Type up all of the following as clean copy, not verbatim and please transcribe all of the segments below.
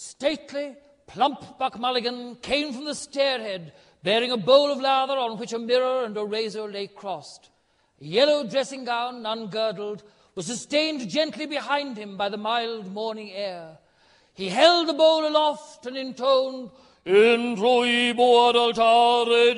Stately, plump Buck Mulligan came from the stairhead, bearing a bowl of lather on which a mirror and a razor lay crossed. A yellow dressing gown, ungirdled, was sustained gently behind him by the mild morning air. He held the bowl aloft and intoned, "In troibo ad altare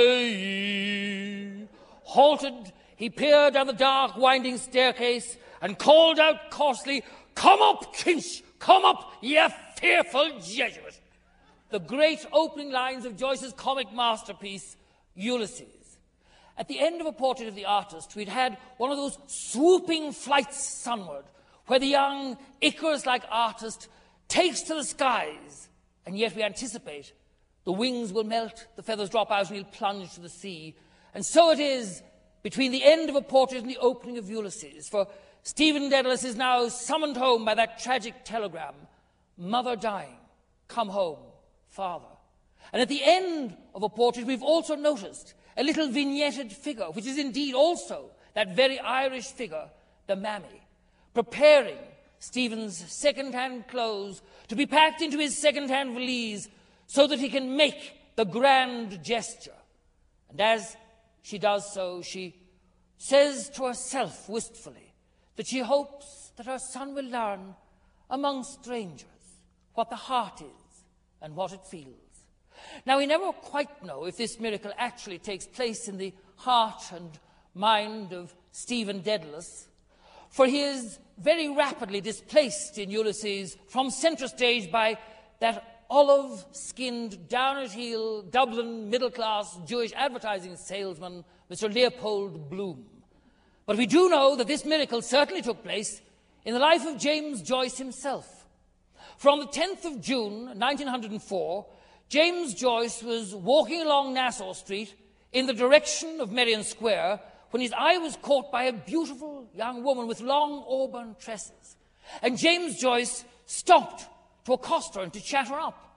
Dei." Halted, he peered down the dark, winding staircase and called out coarsely, "Come up, Kinch! Come up, ye fearful Jesuit!" The great opening lines of Joyce's comic masterpiece, Ulysses. At the end of a portrait of the artist, we'd had one of those swooping flights sunward, where the young Icarus-like artist takes to the skies, and yet we anticipate the wings will melt, the feathers drop out, and he'll plunge to the sea. And so it is between the end of a portrait and the opening of Ulysses, for Stephen Dedalus is now summoned home by that tragic telegram, "Mother dying, come home, father." And at the end of a portrait, we've also noticed a little vignetted figure, which is indeed also that very Irish figure, the mammy, preparing Stephen's second-hand clothes to be packed into his second-hand valise so that he can make the grand gesture. And as she does so, she says to herself wistfully that she hopes that her son will learn among strangers what the heart is and what it feels. Now, we never quite know if this miracle actually takes place in the heart and mind of Stephen Dedalus, for he is very rapidly displaced in Ulysses from centre stage by that olive-skinned, down-at-heel, Dublin middle-class Jewish advertising salesman, Mr. Leopold Bloom. But we do know that this miracle certainly took place in the life of James Joyce himself. From the 10th of June, 1904, James Joyce was walking along Nassau Street in the direction of Merrion Square when his eye was caught by a beautiful young woman with long auburn tresses. And James Joyce stopped to accost her and to chat her up.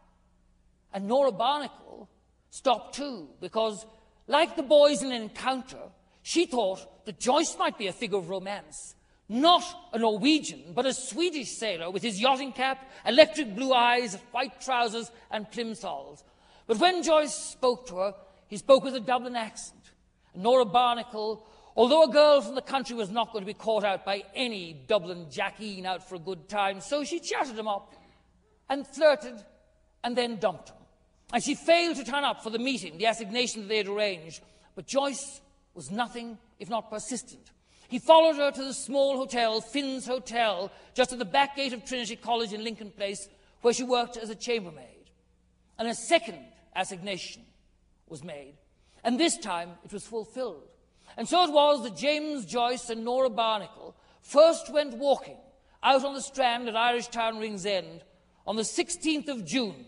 And Nora Barnacle stopped too, because, like the boys in Encounter, she thought that Joyce might be a figure of romance. Not a Norwegian, but a Swedish sailor with his yachting cap, electric blue eyes, white trousers and plimsolls. But when Joyce spoke to her, he spoke with a Dublin accent. And Nora Barnacle, although a girl from the country, was not going to be caught out by any Dublin Jackeen out for a good time, so she chatted him up and flirted and then dumped him. And she failed to turn up for the meeting, the assignation that they had arranged. But Joyce was nothing if not persistent. He followed her to the small hotel, Finn's Hotel, just at the back gate of Trinity College in Lincoln Place, where she worked as a chambermaid. And a second assignation was made. And this time it was fulfilled. And so it was that James Joyce and Nora Barnacle first went walking out on the Strand at Irish Town Rings End on the 16th of June,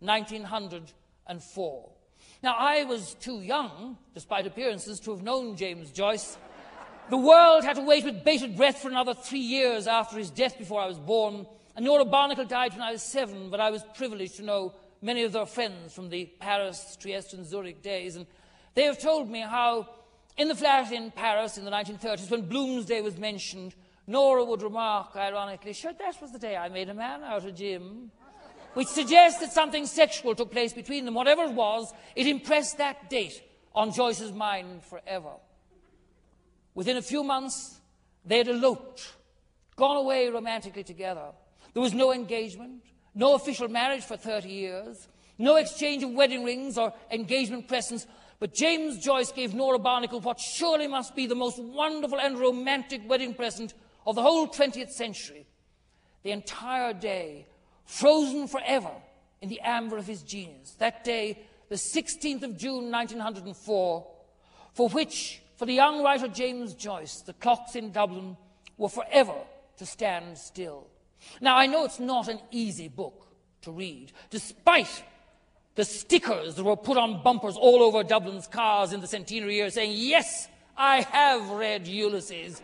1904. Now, I was too young, despite appearances, to have known James Joyce. The world had to wait with bated breath for another 3 years after his death before I was born, and Nora Barnacle died when I was 7, but I was privileged to know many of their friends from the Paris, Trieste and Zurich days, and they have told me how in the flat in Paris in the 1930s, when Bloomsday was mentioned, Nora would remark, ironically, "Sure, that was the day I made a man out of Jim," which suggests that something sexual took place between them. Whatever it was, it impressed that date on Joyce's mind forever. Within a few months, they had eloped, gone away romantically together. There was no engagement, no official marriage for 30 years, no exchange of wedding rings or engagement presents, but James Joyce gave Nora Barnacle what surely must be the most wonderful and romantic wedding present of the whole 20th century. The entire day, frozen forever in the amber of his genius. That day, the 16th of June, 1904, for which, for the young writer James Joyce, the clocks in Dublin were forever to stand still. Now, I know it's not an easy book to read, despite the stickers that were put on bumpers all over Dublin's cars in the centenary year saying, "Yes, I have read Ulysses."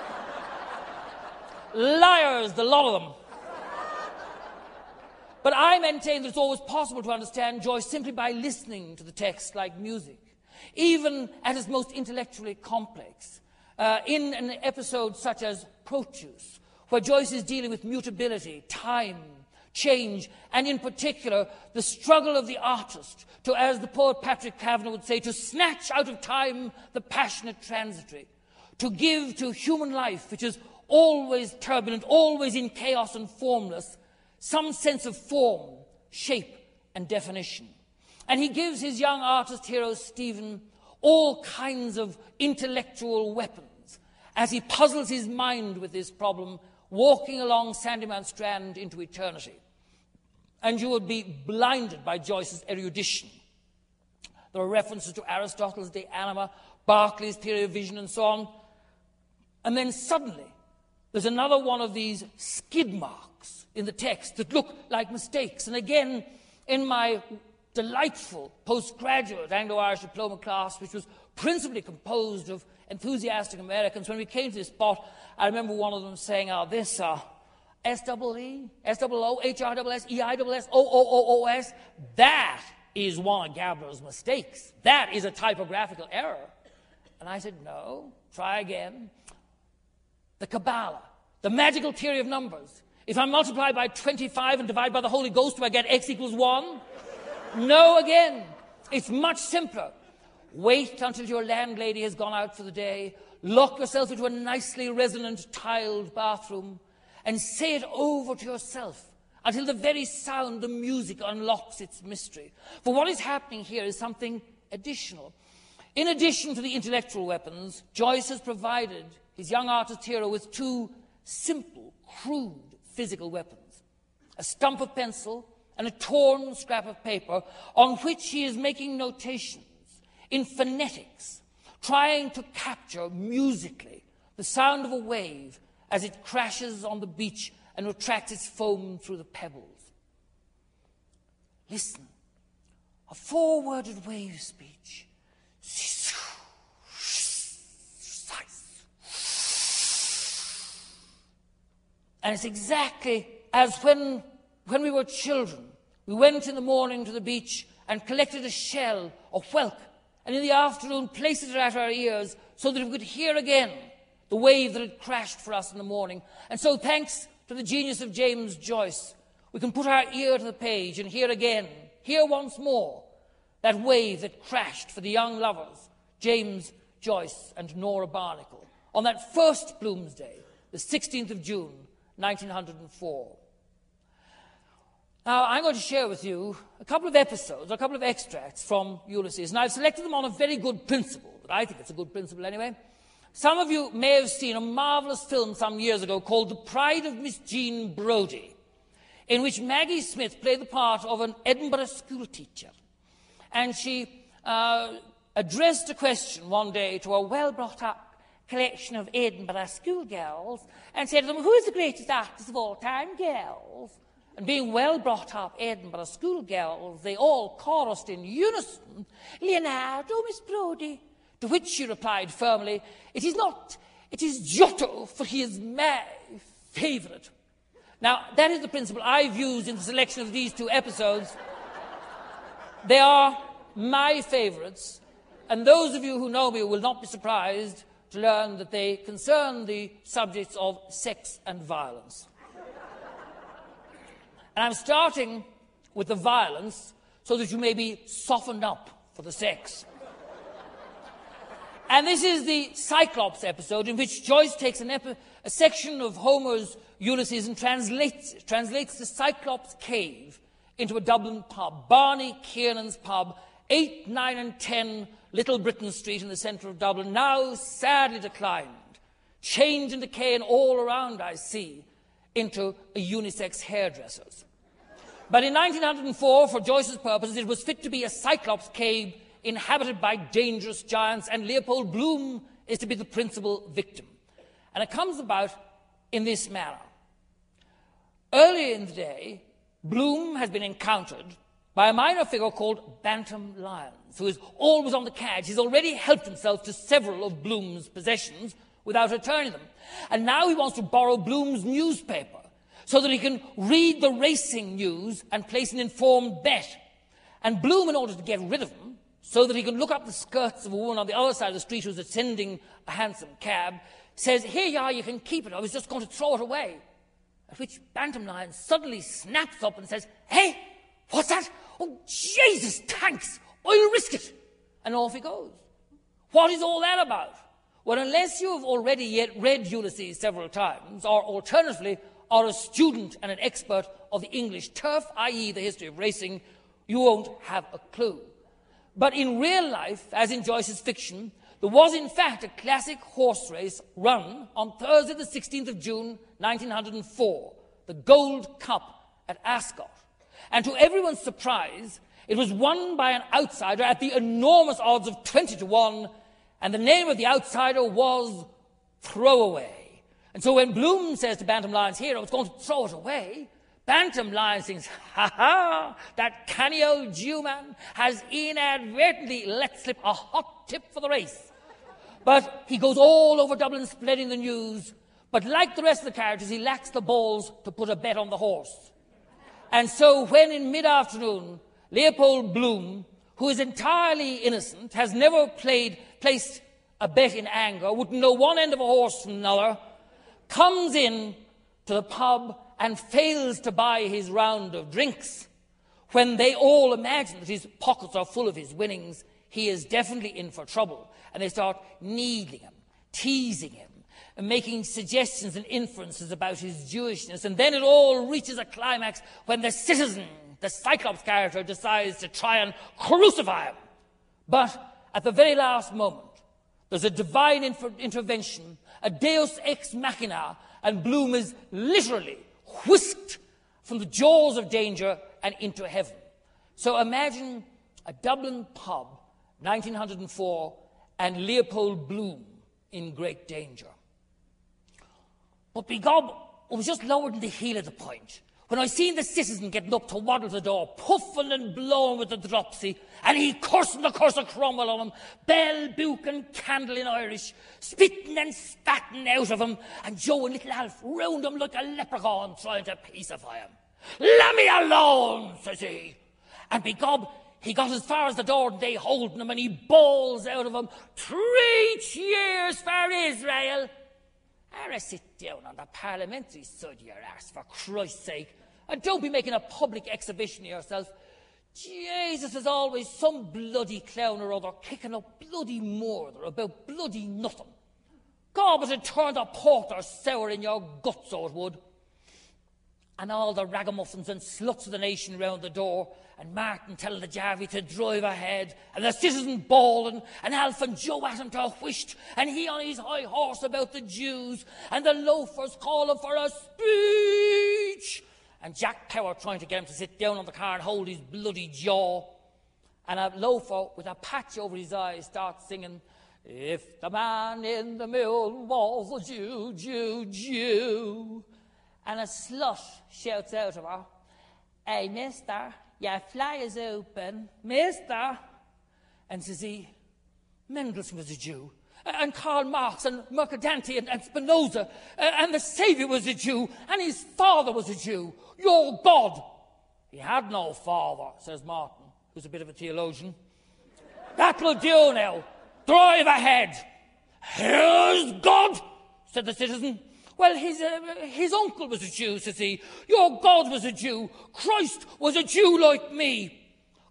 Liars, the lot of them. But I maintain that it's always possible to understand Joyce simply by listening to the text like music, even at its most intellectually complex. In an episode such as Proteus, where Joyce is dealing with mutability, time, change, and in particular, the struggle of the artist to, as the poet Patrick Kavanagh would say, to snatch out of time the passionate transitory, to give to human life, which is always turbulent, always in chaos and formless, some sense of form, shape, and definition. And he gives his young artist hero, Stephen, all kinds of intellectual weapons as he puzzles his mind with this problem, walking along Sandymount Strand into eternity. And you would be blinded by Joyce's erudition. There are references to Aristotle's De Anima, Berkeley's Theory of Vision, and so on. And then suddenly, there's another one of these skid marks in the text that look like mistakes. And again, in my delightful postgraduate Anglo-Irish diploma class, which was principally composed of enthusiastic Americans, when we came to this spot, I remember one of them saying, this S-double-E, S-double-O, H-R-double-S, E-I-double-S, O-O-O-O-S, that is one of Gabler's mistakes. That is a typographical error. And I said, no, try again. The Kabbalah, the magical theory of numbers. If I multiply by 25 and divide by the Holy Ghost, do I get x equals 1? No, again. It's much simpler. Wait until your landlady has gone out for the day, lock yourself into a nicely resonant tiled bathroom, and say it over to yourself until the very sound, the music, unlocks its mystery. For what is happening here is something additional. In addition to the intellectual weapons, Joyce has provided his young artist hero with two simple, crude physical weapons: a stump of pencil and a torn scrap of paper on which he is making notations in phonetics, trying to capture musically the sound of a wave as it crashes on the beach and retracts its foam through the pebbles. Listen, a four-worded wave speech. And it's exactly as when we were children, we went in the morning to the beach and collected a shell or whelk, and in the afternoon placed it at our ears so that we could hear again the wave that had crashed for us in the morning. And so, thanks to the genius of James Joyce, we can put our ear to the page and hear again, hear once more, that wave that crashed for the young lovers, James Joyce and Nora Barnacle, on that first Bloomsday, the 16th of June, 1904. Now, I'm going to share with you a couple of episodes, a couple of extracts from Ulysses, and I've selected them on a very good principle. I think it's a good principle anyway. Some of you may have seen a marvellous film some years ago called The Pride of Miss Jean Brodie, in which Maggie Smith played the part of an Edinburgh school teacher. And she addressed a question one day to a well-brought-up collection of Edinburgh schoolgirls and said to them, "Who is the greatest artist of all time, girls?" And being well-brought-up Edinburgh schoolgirls, they all chorused in unison, "Leonardo, Miss Brodie." To which she replied firmly, "It is not, it is Giotto, for he is my favourite." Now, that is the principle I've used in the selection of these two episodes. They are my favourites, and those of you who know me will not be surprised to learn that they concern the subjects of sex and violence. And I'm starting with the violence so that you may be softened up for the sex. And this is the Cyclops episode, in which Joyce takes a section of Homer's Ulysses and translates the Cyclops cave into a Dublin pub, Barney Kiernan's pub, 8, 9 and 10 Little Britain Street in the centre of Dublin, now sadly declined, change and decay and all around, I see, into a unisex hairdresser's. But in 1904, for Joyce's purposes, it was fit to be a Cyclops cave inhabited by dangerous giants, and Leopold Bloom is to be the principal victim. And it comes about in this manner. Earlier in the day, Bloom has been encountered by a minor figure called Bantam Lyons, who is always on the cadge. He's already helped himself to several of Bloom's possessions without returning them. And now he wants to borrow Bloom's newspaper so that he can read the racing news and place an informed bet. And Bloom, in order to get rid of him, so that he can look up the skirts of a woman on the other side of the street who's ascending a hansom cab, says, "Here you are, you can keep it. I was just going to throw it away." at which Bantam Lion suddenly snaps up and says, "Hey, what's that? Oh, Jesus, thanks, I'll risk it." And off he goes. What is all that about? Well, unless you have already yet read Ulysses several times, or alternatively are a student and an expert of the English turf, i.e. the history of racing, you won't have a clue. But in real life, as in Joyce's fiction, there was in fact a classic horse race run on Thursday the 16th of June 1904, the Gold Cup at Ascot. And to everyone's surprise, it was won by an outsider at the enormous odds of 20-1, and the name of the outsider was Throwaway. And so when Bloom says to Bantam Lion's hero, "It's going to throw it away," Bantam Lion thinks, "Ha, that canny old Jew-man has inadvertently let slip a hot tip for the race." But he goes all over Dublin spreading the news. But like the rest of the characters, he lacks the balls to put a bet on the horse. And so when in mid-afternoon, Leopold Bloom, who is entirely innocent, has never placed a bet in anger, wouldn't know one end of a horse from another, comes in to the pub and fails to buy his round of drinks, when they all imagine that his pockets are full of his winnings, he is definitely in for trouble. And they start needling him, teasing him, and making suggestions and inferences about his Jewishness. And then it all reaches a climax when the citizen, the Cyclops character, decides to try and crucify him. But at the very last moment, there's a divine intervention, a deus ex machina, and Bloom is literally whisked from the jaws of danger and into heaven. So imagine a Dublin pub, 1904, and Leopold Bloom in great danger. But begob, it was just lower than the heel of the point when I seen the citizen getting up to waddle the door, puffing and blowing with the dropsy, and he cursing the curse of Cromwell on him, bell, book and candle in Irish, spitting and spatting out of him, and Joe and little Alf round him like a leprechaun trying to pacify him. "Let me alone," says he. And begob, he got as far as the door and they holding him, and he bawls out of him, "3 cheers for Israel." Sit down on the parliamentary side of your arse, for Christ's sake, and don't be making a public exhibition of yourself. Jesus, is always some bloody clown or other kicking up bloody murder about bloody nothing. God, but it turned the porter sour in your guts, so it would. And all the ragamuffins and sluts of the nation round the door, and Martin telling the Jarvey to drive ahead, and the citizen bawling, and Alf and Joe at him to whisht, and he on his high horse about the Jews, and the loafers calling for a speech, and Jack Power trying to get him to sit down on the car and hold his bloody jaw. And a loafer with a patch over his eyes starts singing, "If the man in the mill was a Jew, Jew, Jew." And a slut shouts out of her, "Hey, mister, your fly is open, mister." And says he, Mendelssohn was a Jew, and Karl Marx and Mercadante and Spinoza, and the Saviour was a Jew, and his father was a Jew. Your God. He had no father, says Martin, who's a bit of a theologian. "That'll do now. Drive ahead." "Here's God," said the citizen. "Well, his uncle was a Jew," says he. "Your God was a Jew. Christ was a Jew like me."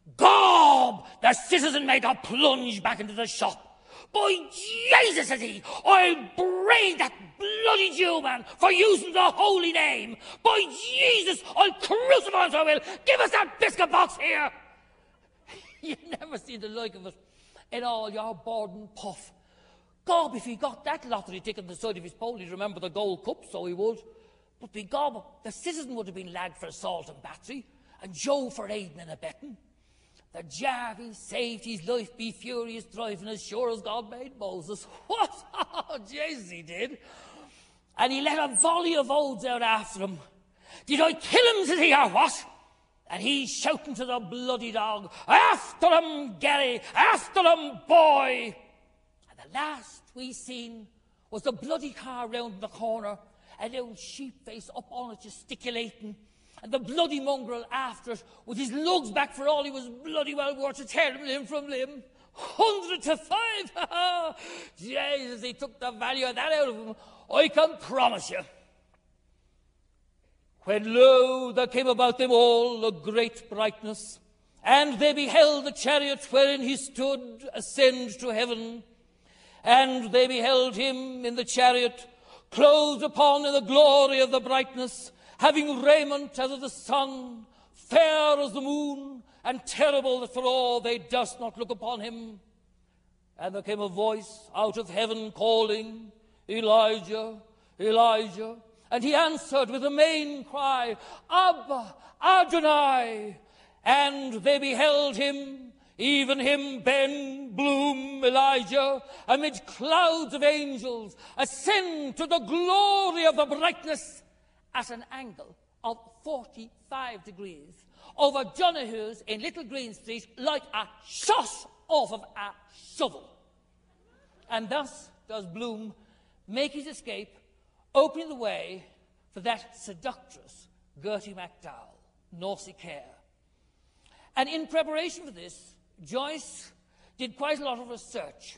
"Gob!" The citizen made a plunge back into the shop. "By Jesus," says he, "I'll brain that bloody Jew man for using the holy name. By Jesus, I'll crucify him, so I will. Give us that biscuit box here." You never see the like of it in all your board and puff. Gob, if he got that lottery ticket on the side of his pole, he'd remember the Gold Cup, so he would. But begob, the citizen would have been lagged for assault and battery, and Joe for aiding and abetting. The Jarvey saved his life, be furious driving as sure as God made Moses. What? Oh, Jesus, he did. And he let a volley of oaths out after him. "Did I kill him," said he, "or what?" And he's shouting to the bloody dog, "After him, Gary! After him, boy!" And the last we seen was the bloody car round the corner, and old Sheepface up on it gesticulating, and the bloody mongrel after it with his lugs back for all he was bloody well worth to tear him limb from limb. 100-5! Jesus, he took the value of that out of him, I can promise you. when lo, there came about them all a great brightness, and they beheld the chariot wherein he stood ascend to heaven, and they beheld him in the chariot, clothed upon in the glory of the brightness, having raiment as of the sun, fair as the moon, and terrible that for all they durst not look upon him. And there came a voice out of heaven calling, Elijah, Elijah. And he answered with a main cry, Abba, Adonai. And they beheld him, even him, Ben Bloom, Elijah, amid clouds of angels, ascend to the glory of the brightness at an angle of 45 degrees over Donoghue's in Little Green Street like a shot off of a shovel. And thus does Bloom make his escape, opening the way for that seductress Gertie MacDowell, Naughty Care. And in preparation for this, Joyce did quite a lot of research.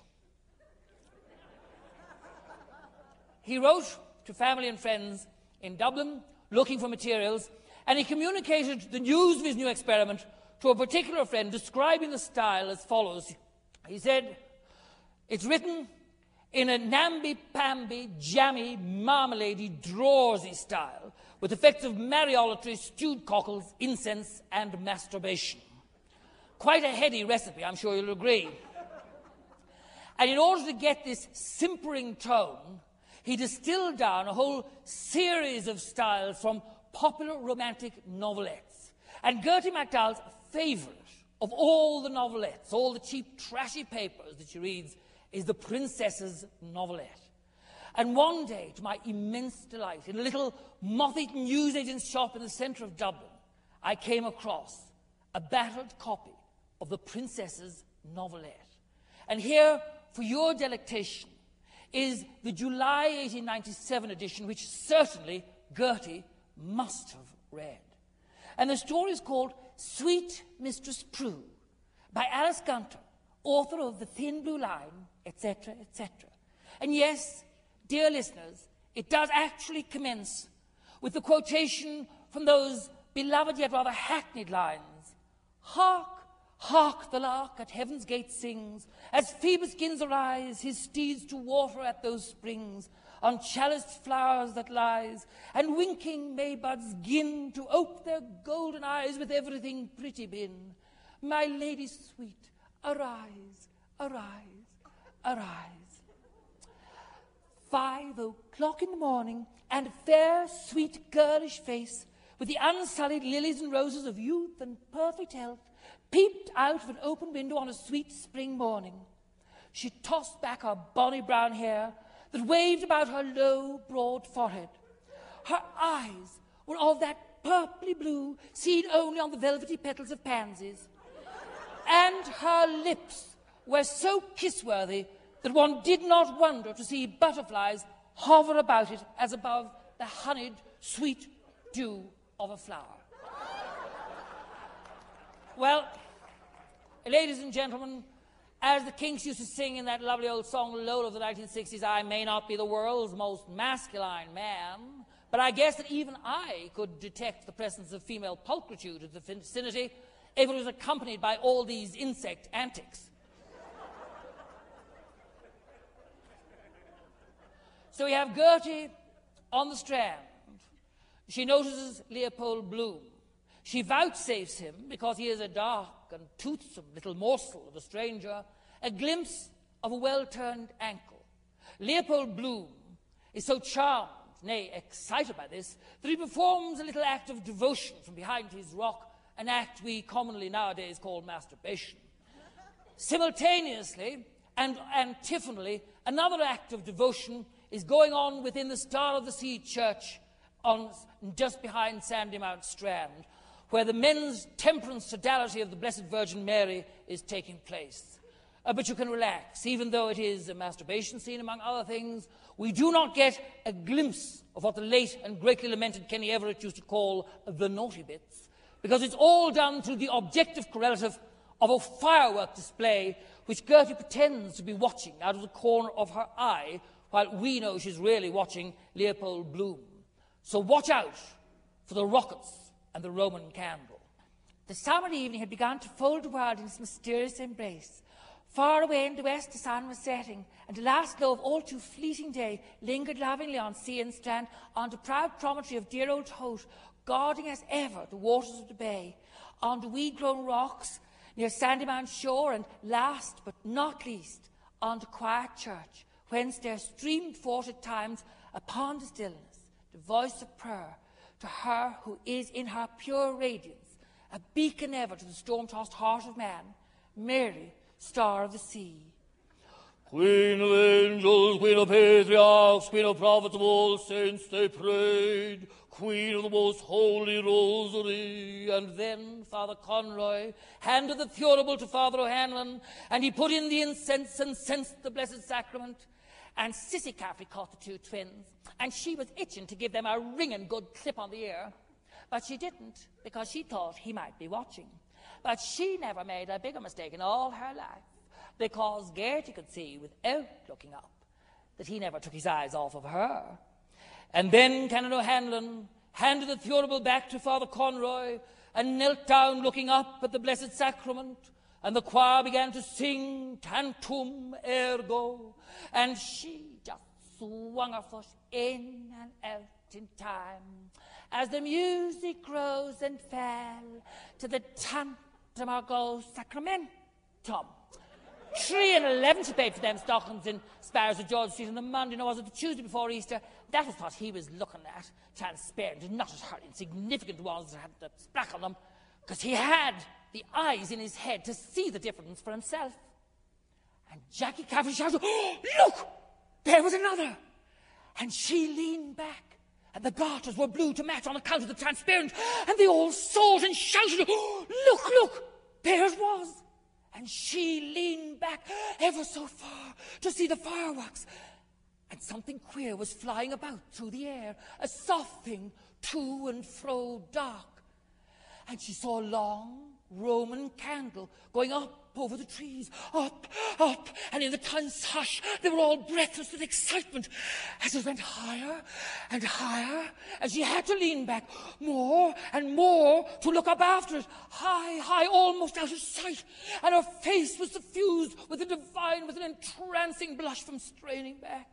He wrote to family and friends in Dublin looking for materials, and he communicated the news of his new experiment to a particular friend, describing the style as follows. He said, it's written in a namby-pamby, jammy, marmalade-y, drawsy style, with effects of mariolatry, stewed cockles, incense, and masturbation. Quite a heady recipe, I'm sure you'll agree. And in order to get this simpering tone, he distilled down a whole series of styles from popular romantic novelettes. And Gertie MacDowell's favourite of all the novelettes, all the cheap, trashy papers that she reads, is The Princess's Novelette. And one day, to my immense delight, in a little moth-eaten newsagent's shop in the centre of Dublin, I came across a battered copy of The Princess's Novelette. And here, for your delectation, is the July 1897 edition, which certainly Gertie must have read. And the story is called Sweet Mistress Prue, by Alice Gunter, author of The Thin Blue Line, etc., etc. And yes, dear listeners, it does actually commence with the quotation from those beloved yet rather hackneyed lines. Hark, hark, the lark at heaven's gate sings, as Phoebus gins arise, his steeds to water at those springs, on chaliced flowers that lies, and winking Maybuds gin to ope their golden eyes with everything pretty bin. My lady sweet, arise, arise, arise. 5 o'clock in the morning, and fair, sweet, girlish face, with the unsullied lilies and roses of youth and perfect health, peeped out of an open window on a sweet spring morning. She tossed back her bonny brown hair that waved about her low, broad forehead. Her eyes were of that purply blue seen only on the velvety petals of pansies, and her lips were so kiss-worthy that one did not wonder to see butterflies hover about it as above the honeyed, sweet dew of a flower. Well, ladies and gentlemen, as the Kinks used to sing in that lovely old song Lola of the 1960s, I may not be the world's most masculine man, but I guess that even I could detect the presence of female pulchritude in the vicinity if it was accompanied by all these insect antics. So we have Gertie on the Strand. She notices Leopold Bloom. She vouchsafes him, because he is a dark and toothsome little morsel of a stranger, a glimpse of a well-turned ankle. Leopold Bloom is so charmed, nay, excited by this, that he performs a little act of devotion from behind his rock, an act we commonly nowadays call masturbation. Simultaneously and antiphonally, another act of devotion is going on within the Star of the Sea Church just behind Sandymount Strand, where the men's temperance sodality of the Blessed Virgin Mary is taking place. But you can relax. Even though it is a masturbation scene, among other things, we do not get a glimpse of what the late and greatly lamented Kenny Everett used to call the naughty bits, because it's all done through the objective correlative of a firework display which Gertie pretends to be watching out of the corner of her eye, while we know she's really watching Leopold Bloom. So watch out for the rockets and the Roman candle. The summer evening had begun to fold the world in its mysterious embrace. Far away in the west the sun was setting, and the last glow of all too fleeting day lingered lovingly on sea and strand, on the proud promontory of dear old Holt, guarding as ever the waters of the bay, on the weed-grown rocks near Sandymount shore, and last but not least, on the quiet church, whence there streamed forth at times upon the stillness the voice of prayer to her who is in her pure radiance a beacon ever to the storm-tossed heart of man, Mary, Star of the Sea. Queen of angels, Queen of patriarchs, Queen of prophets of all saints, they prayed. Queen of the most holy rosary. And then Father Conroy handed the thurible to Father O'Hanlon, and he put in the incense and censed the Blessed Sacrament. And Sissy Caffrey caught the two twins, and she was itching to give them a ringing good clip on the ear. But she didn't, because she thought he might be watching. But she never made a bigger mistake in all her life, because Gertie could see, without looking up, that he never took his eyes off of her. And then Canon O'Hanlon handed the thurible back to Father Conroy and knelt down looking up at the Blessed Sacrament, and the choir began to sing Tantum Ergo, and she just swung her foot in and out in time as the music rose and fell to the Tantum Ergo Sacramentum. 3 and 11 she paid for them stockings in Sparrows of George Street on the Monday, no, was it the Tuesday before Easter? That was what he was looking at, transparent, and not at her insignificant ones that had the sprack on them, because he had the eyes in his head to see the difference for himself. And Jackie Caffrey shouted, "Oh, look! There was another!" And she leaned back, and the garters were blue to match on account of the transparent, and they all saw it and shouted, "Oh, look, look! There it was!" And she leaned back ever so far to see the fireworks. And something queer was flying about through the air, a soft thing, to and fro dark. And she saw a long Roman candle going up over the trees, up, up, and in the town's hush they were all breathless with excitement as it went higher and higher, and she had to lean back more and more to look up after it, high, high, almost out of sight, and her face was suffused with with an entrancing blush from straining back.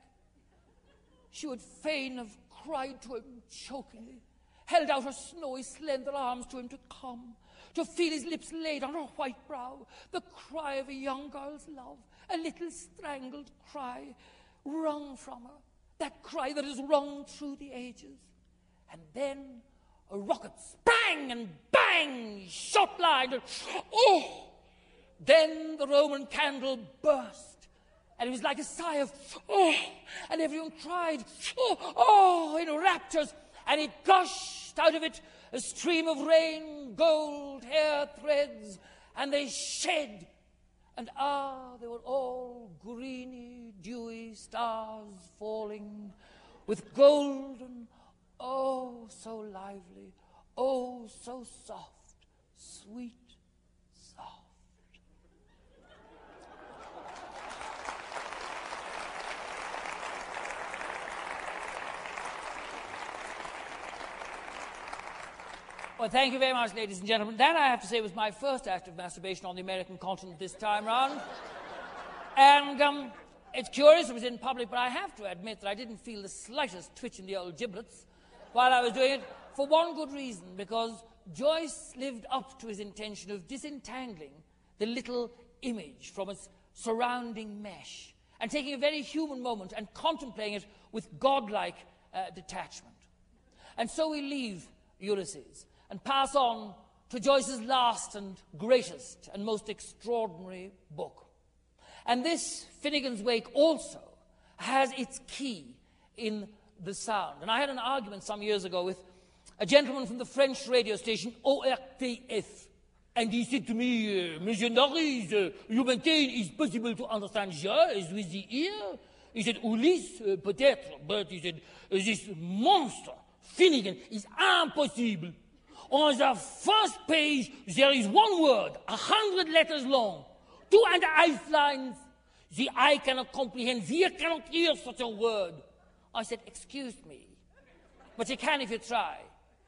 She would fain have cried to him chokingly, held out her snowy, slender arms to him to come, to feel his lips laid on her white brow, the cry of a young girl's love, a little strangled cry wrung from her, that cry that has rung through the ages. And then a rocket sprang and bang, shot blind, and oh! Then the Roman candle burst, and it was like a sigh of oh! And everyone cried oh, oh, in raptures, and it gushed out of it a stream of rain, gold hair threads, and they shed. And they were all greeny, dewy stars falling, with golden, oh, so lively, oh, so soft, sweet, soft. Well, thank you very much, ladies and gentlemen. That, I have to say, was my first act of masturbation on the American continent this time round. And it's curious, it was in public, but I have to admit that I didn't feel the slightest twitch in the old giblets while I was doing it, for one good reason, because Joyce lived up to his intention of disentangling the little image from its surrounding mesh and taking a very human moment and contemplating it with godlike detachment. And so we leave Ulysses and pass on to Joyce's last and greatest and most extraordinary book. And this, Finnegan's Wake, also has its key in the sound. And I had an argument some years ago with a gentleman from the French radio station ORTF. And he said to me, Monsieur Norris, you maintain it's possible to understand jazz with the ear? He said, Ulysse, peut-être, but he said, this monster, Finnegan, is impossible. On the first page, there is one word, 100 letters long, 2.5 lines. The eye cannot comprehend, the ear cannot hear such a word. I said, excuse me, but you can if you try.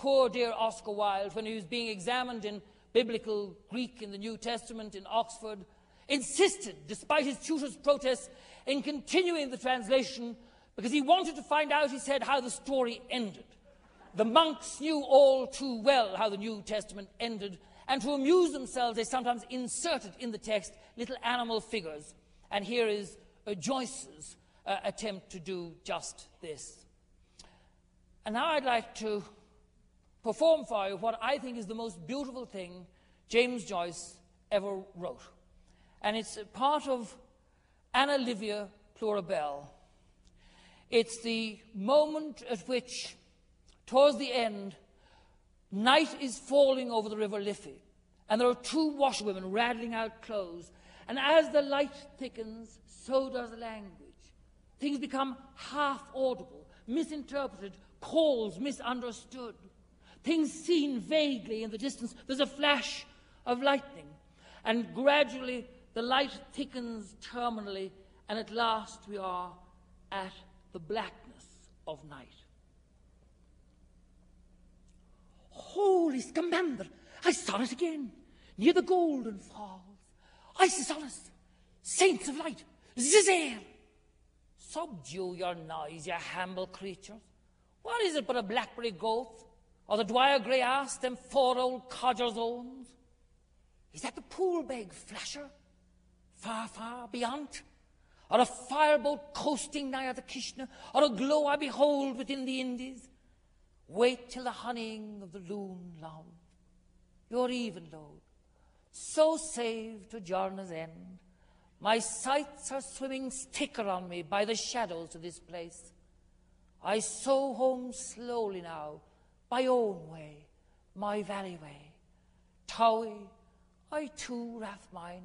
poor dear Oscar Wilde, when he was being examined in biblical Greek in the New Testament in Oxford, insisted, despite his tutor's protests, in continuing the translation because he wanted to find out, he said, how the story ended. The monks knew all too well how the New Testament ended, and to amuse themselves, they sometimes inserted in the text little animal figures. And here is Joyce's attempt to do just this. And now I'd like to perform for you what I think is the most beautiful thing James Joyce ever wrote. And it's a part of Anna Livia Plurabelle. It's the moment at which, towards the end, night is falling over the river Liffey, and there are two washerwomen rattling out clothes. And as the light thickens, so does the language. Things become half audible, misinterpreted, calls misunderstood. Things seen vaguely in the distance. There's a flash of lightning, and gradually the light thickens terminally, and at last we are at the blackness of night. Holy Scamander! I saw it again, near the Golden Falls. Isis on us, saints of light, Zizir! Subdue your noise, you humble creatures. What is it but a blackberry goat, or the Dwyer grey ass them 4 old codgers owns? Is that the pool-beg flasher, far, far beyond? Or a fireboat coasting nigh the Kishna, or a glow I behold within the Indies? Wait till the honeying of the loon love, your even load, so saved to journey's end. My sights are swimming thicker on me by the shadows of this place. I sow home slowly now, my own way, my valley way. Towie, I too wrath mine.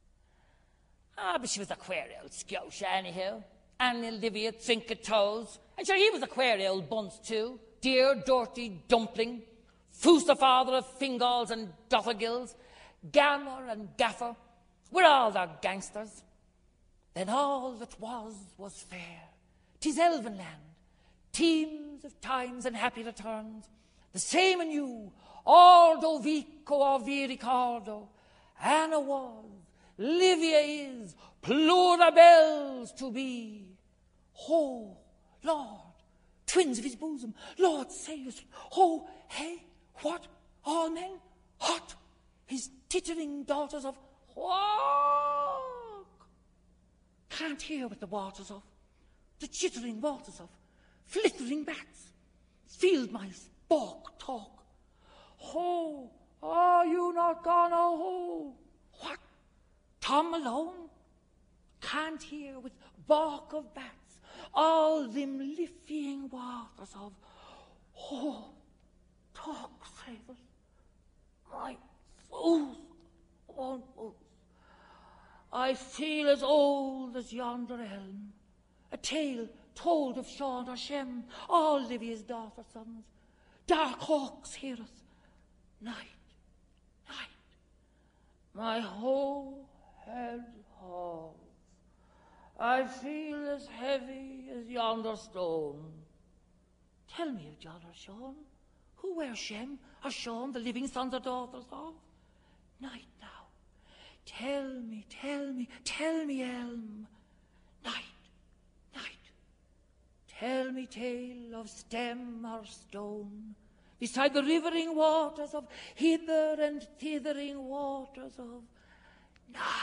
But she was a queer old scout anyhow. And Olivia Trinket-Toes. And sure, he was a queer old bunce too. Dear dirty dumpling. Foos the father of Fingals and Dothergills. Gammer and Gaffer. We're all their gangsters. Then all that was fair. 'Tis elven land. Teams of times and happy returns. The same and you. Ordo vico or vi ricordo. Anna was. Livia is. Plurabelles to be. Oh, Lord, twins of his bosom. Lord, save us. Oh, hey, what? All men? Hot. His tittering daughters of walk. Can't hear what the waters of. The chittering waters of. Flittering bats. Field mice. Balk talk. Oh, are you not gone? Oh, what? Tom alone? Can't hear with bark of bats. All them liffying waters of. Oh, talk, save us. My fools, oh, fools. I feel as old as yonder elm. A tale told of Sean or Shem, all Livia's daughter sons. Dark hawks hear us. Night, night. My whole head halls. I feel as heavy as yonder stone. Tell me of John or Sean. Who were Shem or Sean, the living sons or daughters of? Night now. Tell me, elm. Night, night. Tell me tale of stem or stone. Beside the rivering waters of hither and thithering waters of night.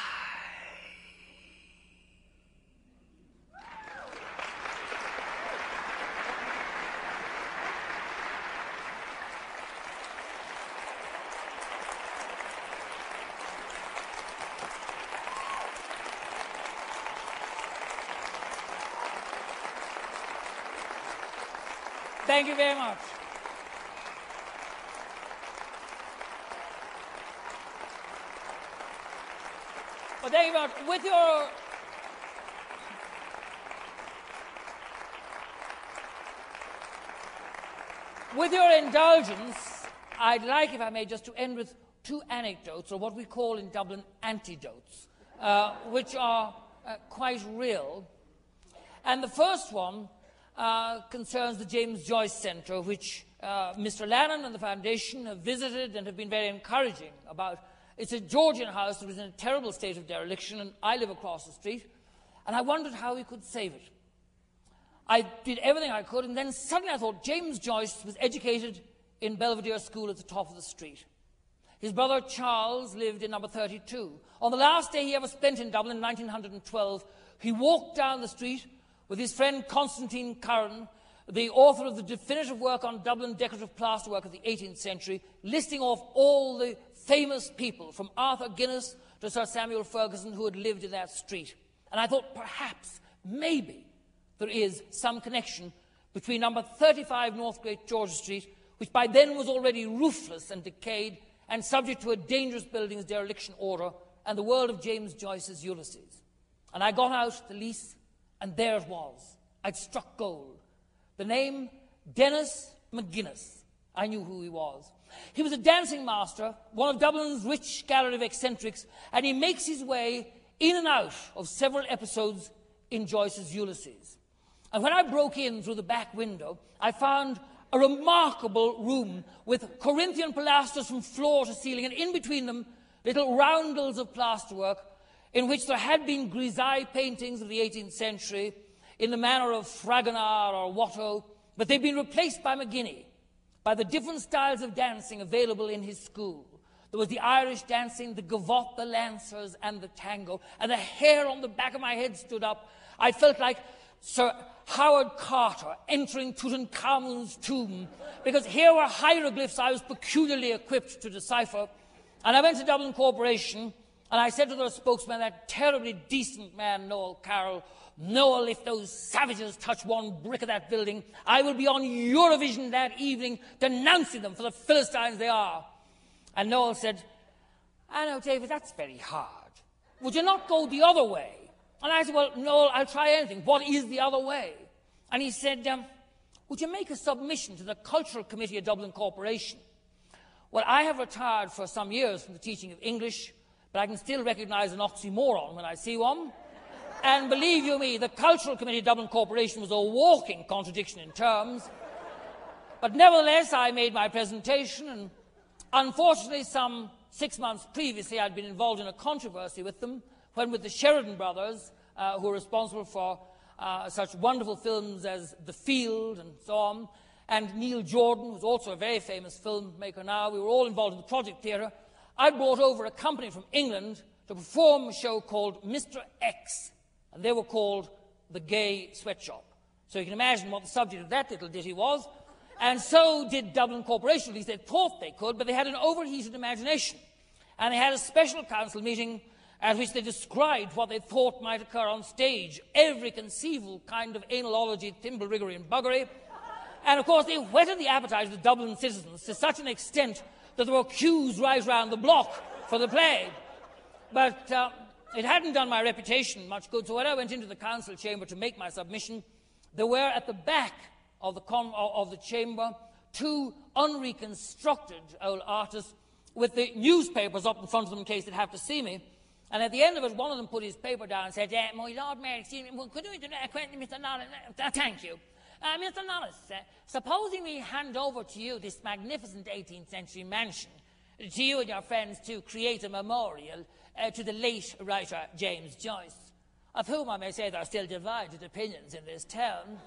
Thank you very much. Well, thank you very much. With your indulgence, I'd like, if I may, just to end with 2 anecdotes, or what we call in Dublin antidotes, which are quite real. And the first one concerns the James Joyce Centre, which Mr. Lannon and the foundation have visited and have been very encouraging about. It's a Georgian house that was in a terrible state of dereliction, and I live across the street, and I wondered how we could save it. I did everything I could, and then suddenly I thought James Joyce was educated in Belvedere School at the top of the street. His brother Charles lived in number 32. On the last day he ever spent in Dublin, in 1912, he walked down the street with his friend Constantine Curran, the author of the definitive work on Dublin decorative plasterwork of the 18th century, listing off all the famous people, from Arthur Guinness to Sir Samuel Ferguson, who had lived in that street. And I thought perhaps, maybe, there is some connection between number 35 North Great George Street, which by then was already roofless and decayed and subject to a dangerous buildings dereliction order, and the world of James Joyce's Ulysses. And I got out the lease, and there it was. I'd struck gold. The name Dennis McGuinness. I knew who he was. He was a dancing master, one of Dublin's rich gallery of eccentrics, and he makes his way in and out of several episodes in Joyce's Ulysses. And when I broke in through the back window, I found a remarkable room with Corinthian pilasters from floor to ceiling, and in between them little roundels of plasterwork in which there had been grisaille paintings of the 18th century in the manner of Fragonard or Watteau, but they'd been replaced by McGuinness, by the different styles of dancing available in his school. There was the Irish dancing, the gavotte, the lancers, and the tango, and the hair on the back of my head stood up. I felt like Sir Howard Carter entering Tutankhamun's tomb, because here were hieroglyphs I was peculiarly equipped to decipher. And I went to Dublin Corporation, and I said to their spokesman, that terribly decent man, Noel Carroll, Noel, if those savages touch one brick of that building, I will be on Eurovision that evening denouncing them for the Philistines they are. And Noel said, I know, David, that's very hard. Would you not go the other way? And I said, well, Noel, I'll try anything. What is the other way? And he said, would you make a submission to the Cultural Committee of Dublin Corporation? Well, I have retired for some years from the teaching of English, but I can still recognise an oxymoron when I see one. And believe you me, the Cultural Committee of Dublin Corporation was a walking contradiction in terms. But nevertheless, I made my presentation, and unfortunately, some 6 months previously, I'd been involved in a controversy with them, when with the Sheridan brothers, who are responsible for such wonderful films as The Field and so on, and Neil Jordan, who's also a very famous filmmaker now. We were all involved in the Project Theatre. I brought over a company from England to perform a show called Mr. X, and they were called The Gay Sweatshop. So you can imagine what the subject of that little ditty was. And so did Dublin Corporation. At least they thought they could, but they had an overheated imagination. And they had a special council meeting at which they described what they thought might occur on stage, every conceivable kind of analology, thimble-riggery and buggery. And, of course, they whetted the appetite of the Dublin citizens to such an extent that there were queues right round the block for the play. But it hadn't done my reputation much good, so when I went into the council chamber to make my submission, there were at the back of the chamber two unreconstructed old artists with the newspapers up in front of them in case they'd have to see me. And at the end of it, one of them put his paper down and said, my Lord Mayor, excuse me, could you Mr. Nollis, thank you. Mr. Nollis, supposing we hand over to you this magnificent 18th century mansion, to you and your friends to create a memorial to the late writer James Joyce, of whom I may say there are still divided opinions in this town.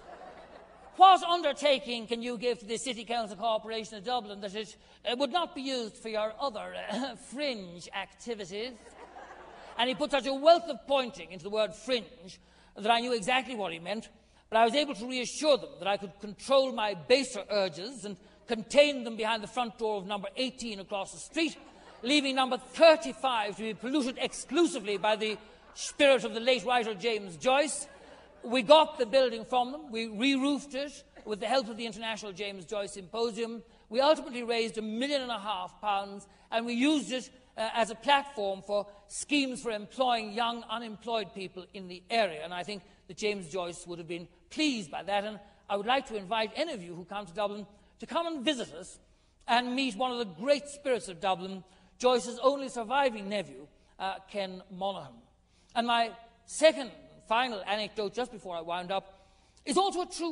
What undertaking can you give to the City Council Corporation of Dublin that it would not be used for your other fringe activities? And he put such a wealth of pointing into the word fringe that I knew exactly what he meant, but I was able to reassure them that I could control my baser urges and contain them behind the front door of number 18 across the street, leaving number 35 to be polluted exclusively by the spirit of the late writer James Joyce. We got the building from them. We re-roofed it with the help of the International James Joyce Symposium. We ultimately raised £1.5 million, and we used it as a platform for schemes for employing young unemployed people in the area. And I think that James Joyce would have been pleased by that. And I would like to invite any of you who come to Dublin to come and visit us and meet one of the great spirits of Dublin, Joyce's only surviving nephew, Ken Monaghan. And my second final anecdote, just before I wind up, is also a true one.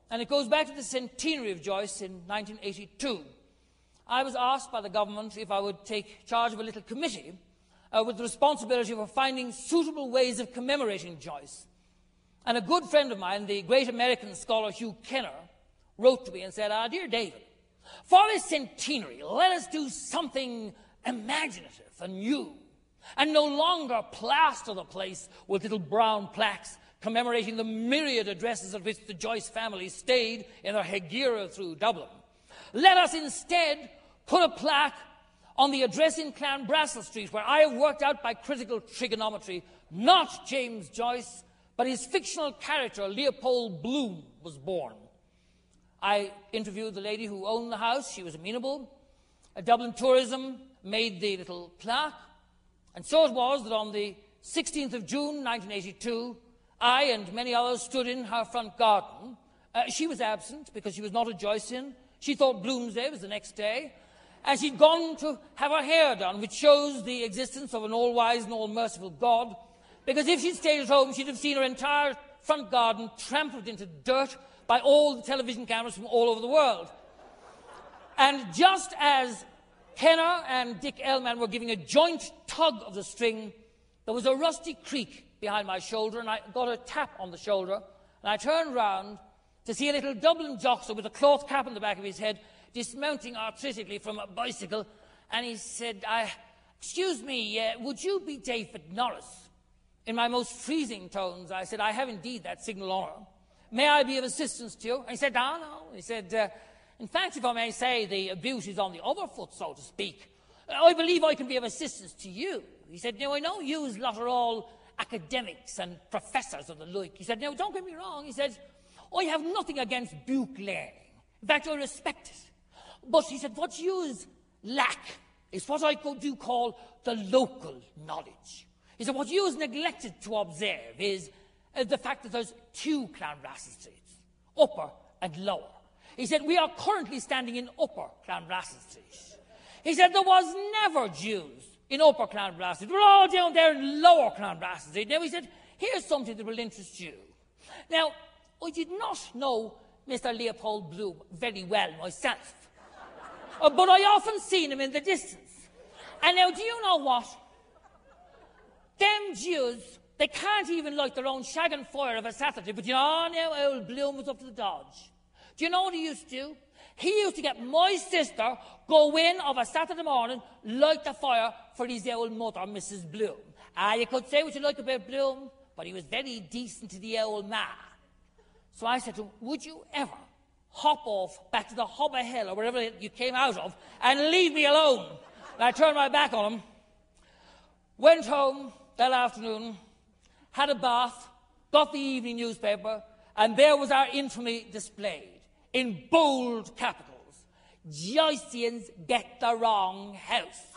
and it goes back to the centenary of Joyce in 1982. I was asked by the government if I would take charge of a little committee with the responsibility for finding suitable ways of commemorating Joyce. And a good friend of mine, the great American scholar Hugh Kenner, wrote to me and said, "Dear David, for this centenary, let us do something imaginative and new, and no longer plaster the place with little brown plaques commemorating the myriad addresses at which the Joyce family stayed in their hegira through Dublin. Let us instead put a plaque on the address in Clanbrassil Street, where I have worked out by critical trigonometry not James Joyce, but his fictional character Leopold Bloom was born." I interviewed the lady who owned the house. She was amenable. Dublin Tourism made the little plaque. And so it was that on the 16th of June, 1982, I and many others stood in her front garden. She was absent because she was not a Joycean. She thought Bloomsday was the next day. And she'd gone to have her hair done, which shows the existence of an all-wise and all-merciful God, because if she'd stayed at home, she'd have seen her entire front garden trampled into dirt by all the television cameras from all over the world. And just as Kenner and Dick Ellman were giving a joint tug of the string, there was a rusty creak behind my shoulder, and I got a tap on the shoulder, and I turned round to see a little Dublin jockster with a cloth cap on the back of his head dismounting artistically from a bicycle, and he said, "Excuse me, would you be David Norris?" In my most freezing tones, I said, "I have indeed that signal honour. May I be of assistance to you?" And he said, "No." He said, "In fact, if I may say, the abuse is on the other foot, so to speak. I believe I can be of assistance to you." He said, "Now, I know yous lot are all academics and professors of the like." He said, "Now, don't get me wrong." He said, "I have nothing against book learning. In fact, I respect it. But," he said, "what yous lack is what I do call the local knowledge. He said, what yous neglected to observe is the fact that there's two Clanbrassil Streets, Upper and Lower. He said, we are currently standing in Upper Clanbrassil Street. He said, there was never Jews in Upper Clanbrassil Street. We're all down there in Lower Clanbrassil Street." Now, he said, "Here's something that will interest you. Now, I did not know Mr. Leopold Bloom very well myself, but I often seen him in the distance. And now, do you know what? Them Jews, they can't even light their own shaggin' fire of a Saturday, but you know now old Bloom was up to the dodge. Do you know what he used to do? He used to get my sister go in of a Saturday morning, light the fire for his old mother, Mrs. Bloom. You could say what you like about Bloom, but he was very decent to the old ma." So I said to him, "Would you ever hop off back to the Hobber Hill or wherever you came out of and leave me alone?" And I turned my back on him, went home that afternoon, had a bath, got the evening newspaper, and there was our infamy displayed in bold capitals: "Joyceans get the wrong house."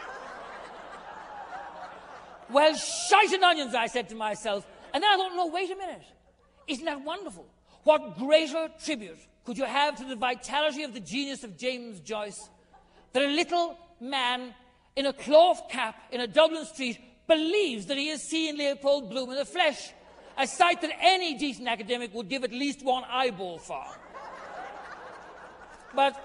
Well, shite and onions, I said to myself. And then I thought, no, wait a minute. Isn't that wonderful? What greater tribute could you have to the vitality of the genius of James Joyce that a little man in a cloth cap in a Dublin street believes that he has seen Leopold Bloom in the flesh, a sight that any decent academic would give at least one eyeball for. But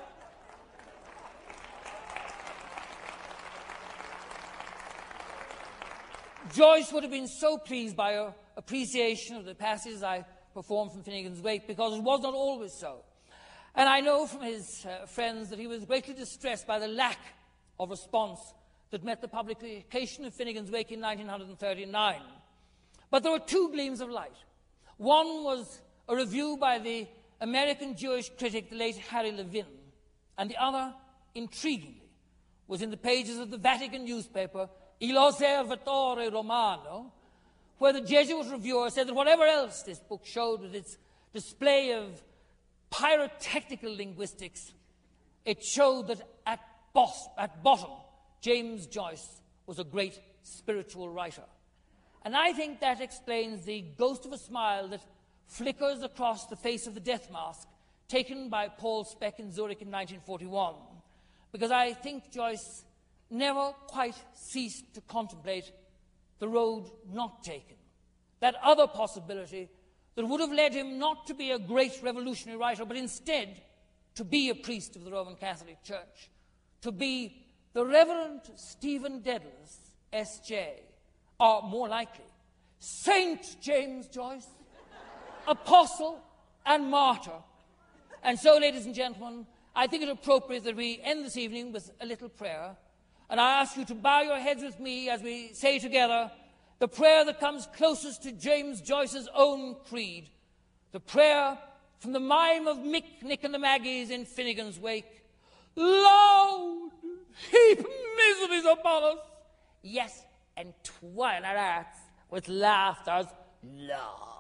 Joyce would have been so pleased by her appreciation of the passages I performed from Finnegan's Wake, because it was not always so. And I know from his friends that he was greatly distressed by the lack of response that met the publication of Finnegan's Wake in 1939. But there were two gleams of light. One was a review by the American Jewish critic, the late Harry Levin, and the other, intriguingly, was in the pages of the Vatican newspaper Il Osservatore Romano, where the Jesuit reviewer said that whatever else this book showed with its display of pyrotechnical linguistics, it showed that at bottom, James Joyce was a great spiritual writer. And I think that explains the ghost of a smile that flickers across the face of the death mask taken by Paul Speck in Zurich in 1941, because I think Joyce never quite ceased to contemplate the road not taken, that other possibility that would have led him not to be a great revolutionary writer, but instead to be a priest of the Roman Catholic Church, to be the Reverend Stephen Dedalus, S.J., or more likely, Saint James Joyce, apostle and martyr. And so, ladies and gentlemen, I think it appropriate that we end this evening with a little prayer. And I ask you to bow your heads with me as we say together the prayer that comes closest to James Joyce's own creed, the prayer from the mime of Mick, Nick and the Maggies in Finnegan's Wake. Lord, heap miseries upon us. Yes, and twine our hearts with laughter's love.